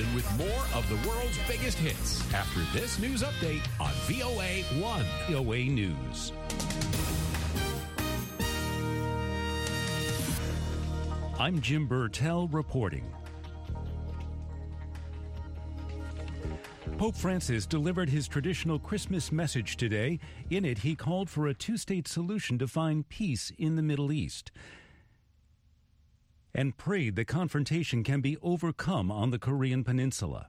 London with more of the world's biggest hits after this news update on VOA 1. VOA News. I'm Jim Burtell reporting. Pope Francis delivered his traditional Christmas message today. In it, he called for a two-state solution to find peace in the Middle East and prayed the confrontation can be overcome on the Korean Peninsula.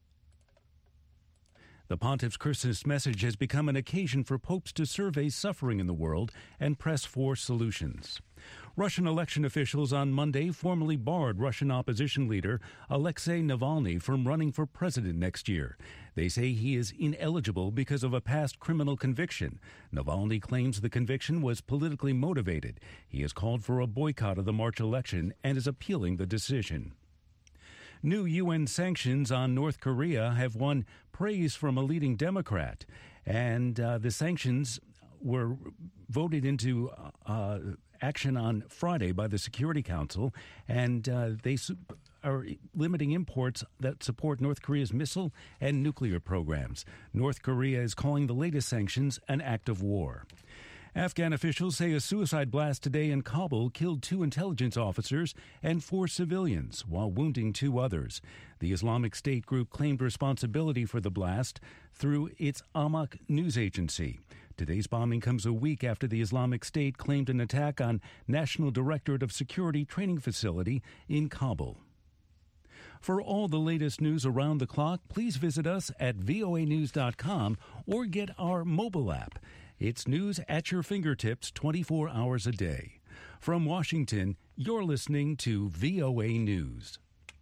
The pontiff's Christmas message has become an occasion for popes to survey suffering in the world and press for solutions. Russian election officials on Monday formally barred Russian opposition leader Alexei Navalny from running for president next year. They say he is ineligible because of a past criminal conviction. Navalny claims the conviction was politically motivated. He has called for a boycott of the March election and is appealing the decision. New UN sanctions on North Korea have won praise from a leading Democrat, and the sanctions were voted into action on Friday by the Security Council, and they are limiting imports that support North Korea's missile and nuclear programs. North Korea is calling the latest sanctions an act of war. Afghan officials say a suicide blast today in Kabul killed 2 intelligence officers and 4 civilians, while wounding 2 others. The Islamic State group claimed responsibility for the blast through its Amaq news agency. Today's bombing comes a week after the Islamic State claimed an attack on National Directorate of Security Training Facility in Kabul. For all the latest news around the clock, please visit us at voanews.com or get our mobile app. It's news at your fingertips 24 hours a day. From Washington, you're listening to VOA News.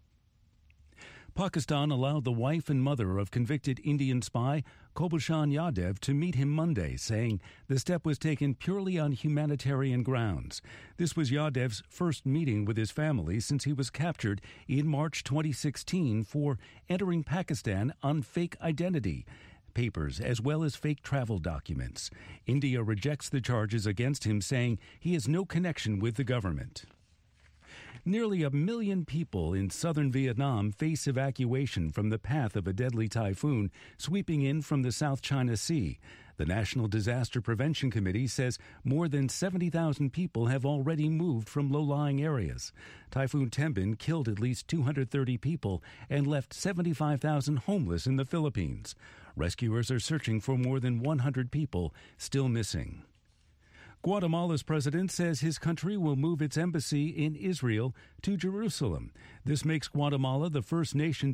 Pakistan allowed the wife and mother of convicted Indian spy Kulbhushan Yadav to meet him Monday, saying the step was taken purely on humanitarian grounds. This was Yadav's first meeting with his family since he was captured in March 2016 for entering Pakistan on fake identity papers as well as fake travel documents. India rejects the charges against him, saying he has no connection with the government. Nearly 1 million people in southern Vietnam face evacuation from the path of a deadly typhoon sweeping in from the South China Sea. The National Disaster Prevention Committee says more than 70,000 people have already moved from low-lying areas. Typhoon Tembin killed at least 230 people and left 75,000 homeless in the Philippines. Rescuers are searching for more than 100 people still missing. Guatemala's president says his country will move its embassy in Israel to Jerusalem. This makes Guatemala the first nation